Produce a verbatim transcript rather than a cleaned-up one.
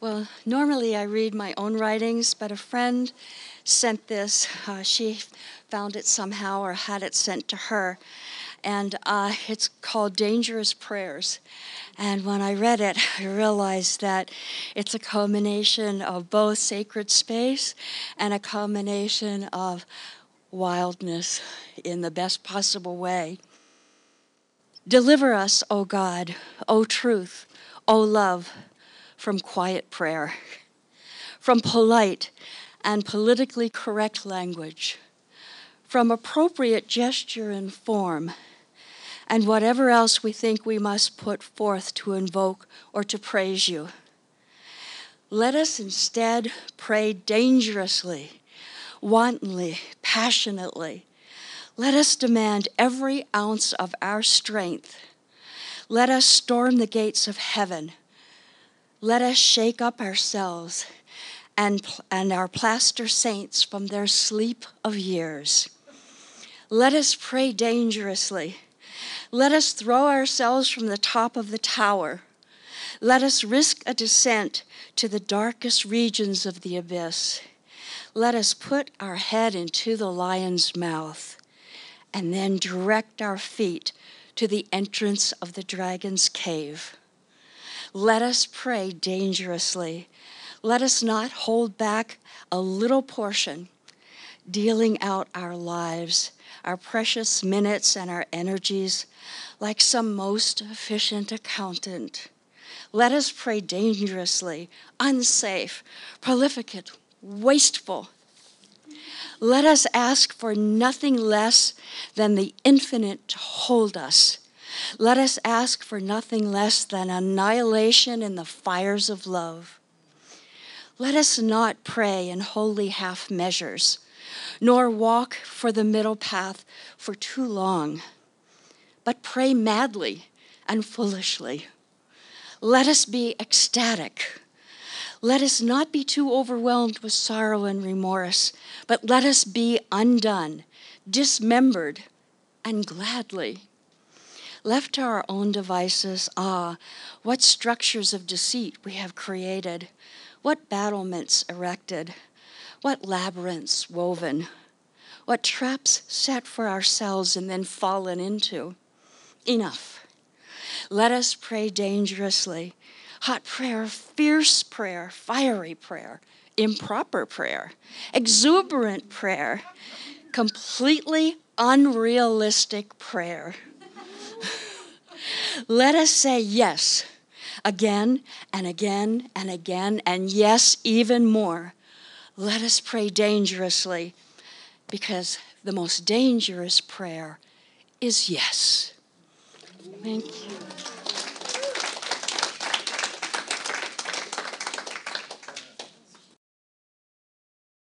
Well, normally I read my own writings, but a friend sent this. Uh, she found it somehow or had it sent to her. And uh, it's called Dangerous Prayers. And when I read it, I realized that it's a combination of both sacred space and a combination of wildness in the best possible way. Deliver us, O God, O truth, O love, from quiet prayer, from polite and politically correct language, from appropriate gesture and form, and whatever else we think we must put forth to invoke or to praise you. Let us instead pray dangerously, wantonly, passionately. Let us demand every ounce of our strength. Let us storm the gates of heaven. Let us shake up ourselves and, and our plaster saints from their sleep of years. Let us pray dangerously. Let us throw ourselves from the top of the tower. Let us risk a descent to the darkest regions of the abyss. Let us put our head into the lion's mouth and then direct our feet to the entrance of the dragon's cave. Let us pray dangerously. Let us not hold back a little portion, dealing out our lives, our precious minutes and our energies like some most efficient accountant. Let us pray dangerously, unsafe, prolificate, wasteful. Let us ask for nothing less than the infinite to hold us. Let us ask for nothing less than annihilation in the fires of love. Let us not pray in holy half measures, nor walk for the middle path for too long, but pray madly and foolishly. Let us be ecstatic. Let us not be too overwhelmed with sorrow and remorse, but let us be undone, dismembered, and gladly. Left to our own devices, ah, what structures of deceit we have created, what battlements erected, what labyrinths woven, what traps set for ourselves and then fallen into. Enough. Let us pray dangerously. Hot prayer, fierce prayer, fiery prayer, improper prayer, exuberant prayer, completely unrealistic prayer. Let us say yes again and again and again, and yes, even more. Let us pray dangerously, because the most dangerous prayer is yes. Thank you.